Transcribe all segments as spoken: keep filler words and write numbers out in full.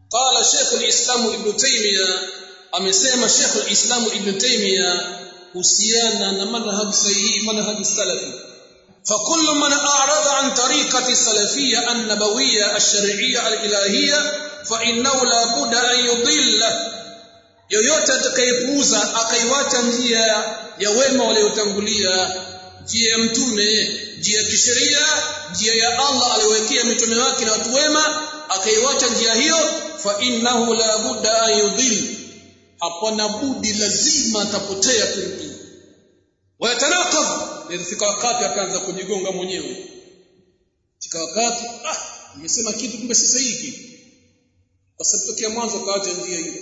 Qala Sheikh al-Islam Ibn Taymiyyah, amesema Sheikh al-Islam Ibn Taymiyyah kuhusiana na manhaj sahihi, manhaj salafi, فكل من أعرض عن طريقة السلفية النبوية الشرعية الإلهية فإنه لا بد أن يضل. yoyote atakayepuuza akaiwacha njia ya wema waliotangulia, njia ya mtume, njia ya kisheria, njia ya Allah aliyowekea mitume wake na watu wema, akaiwacha njia hiyo, fa innahu la budda an yudhil, hapana budi, lazima atapotea kumtii. Wayatanaqab, ilifika wakati akaanza kujigonga mwenyewe. Fika wakati ah nimesema kitu kumbe si sahihi, kwa sababu tokea mwanzo kaacha njia hiyo.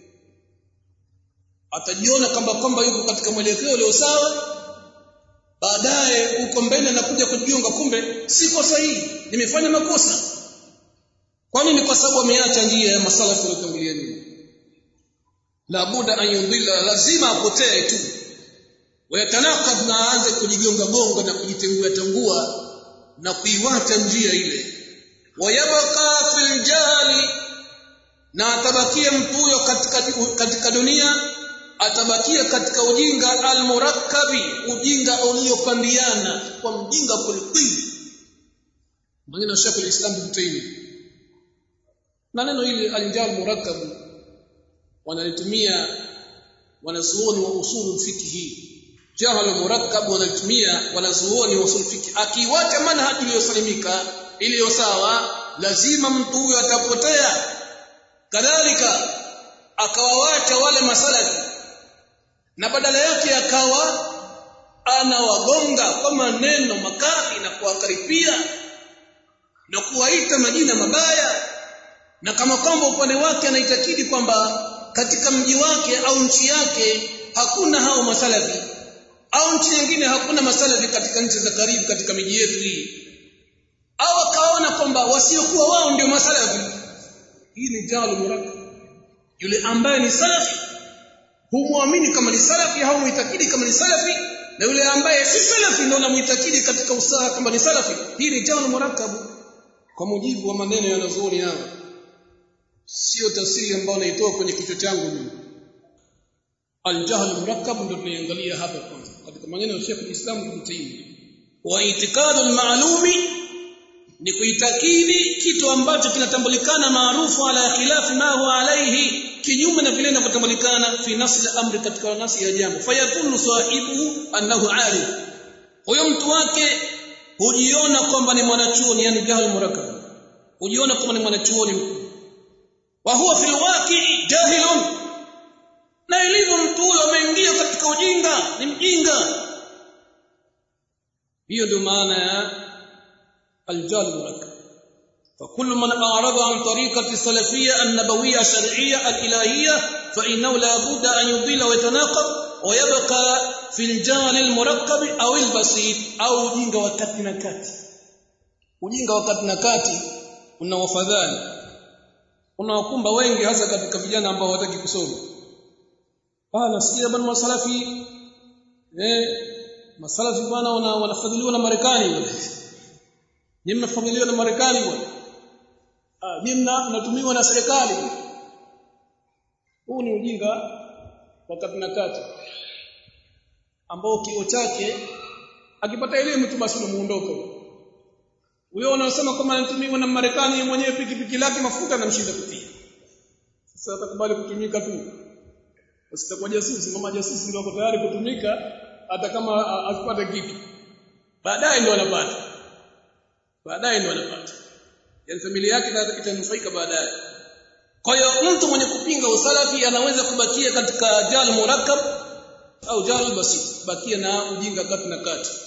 Atajiona kwamba kwamba yuko katika mwelekeo ulio sawa, baadaye uko mbele na kuja kujiunga, kumbe siko sahihi, nimefanya makosa. Kwa nini? Kwa sababu ameacha njia ya masalafu waliotangulia nyuma. La buda an yudilla, lazima apotee tu. Wayatanaqad, na aanze kujigonga gonga na kujitengua tangua na kuiwacha njia ile. Wayabqa fil jahli, na atabakia mtu huyo katika katika dunia, atabakia katika ujinga almurakkabi, ujinga uliopandiana, kwa mjinga kweli. Maneno Sheikh al-Islam Ibn Taymiyyah, na neno hili al-jahl murakkab wanalitumia wanazuoni wa usul fiqh. Jahl murakkab wanalitumia wanazuoni wa usul fiqh. Akiwacha manhaji iliyosalimika, iliyo sawa, lazima mtu huyo atapotea. Kadhalika akawawacha wale masalafi, na badala yake akawa anawagonga kwa maneno makali na kuwakaripia na kuwaita majina mabaya, na kama kwamba upande wake anaitakidi kwamba katika mji wake au nchi yake hakuna hao masalafi, au nchi nyingine hakuna masalafi katika nchi za karibu katika miji yetu hii, au akaona kwamba wasiokuwa wao ndio masalafi. Hii ni jahl murakkab. Yule ambaye ni salafi humwamini kama ni salafi au muitakidi kama ni salafi, na yule ambaye si salafi ndio anamuitakidi katika usawa kama ni salafi. Hii ni jahl murakkab kwa mujibu wa maneno ya wanazuoni hao, sio tafsiri ambayo naitoa kwenye kichwa changu mimi. Al-jahl murakkab ndio tunaangalia hapa kwanza katika maneno ya Sheikh al-Islam Ibn Taymiyyah. Wa itikadu al-ma'lumi ni kuitakidi kitu ambacho kinatambulikana maarufu ala khilafi ma huwa alayhi, kinyume na vile vinavyotambulikana fi nafsi al-amri, katika nafsi ya jambo. Fayakunu sahibuhu annahu arif, huyo mtu wake hujiona kwamba ni mwanachuoni, yani jahl murakkab, hujiona kwamba ni mwanachuoni mkuu. Wa huwa fil waqi' jahilun, na ilivyo mtu huyo ameingia katika ujinga, ni mjinga. Hiyo ndio maana ya الجهل المركب. فكل من أعرض عن طريقة السلفية النبوية الشرعية الإلهية فإنه لا بد أن يضل ويتناقض ويبقى في الجهل المركب أو البسيط أو ujinga wa kati na kati. Ujinga wa kati na kati unawafadhali, unawakumba wengi, hasa katika vijana ambao hawataki kusoma. Ah, nasikia bwana masalafi eh masalafi bwana wanafadhiliwa na Marekani bwana. Ni mnafadhiliwa na Marekani bwana. Ah, mimi natumiwa na serikali. Huu ni ujinga wa kati na kati ambao kio chake akipata elimu tu basi muondoko. Huyo unasema kama anatumiwa na Marekani, mwenyewe pikipiki lake mafuta na mshinda kutia. Sasa atakubali kutumika tu. Usitakuwa jasusi, mama jasusi ndio tayari kutumika hata kama asipate kitu. Baadaye ndio anapata. Baadaye ndio anapata. Yaani familia yake itanufaika baadaye. Kwa hiyo mtu mwenye kupinga usalafi anaweza kubakia katika jahl murakkab au jahl basit, bakia na ujinga kati na kati.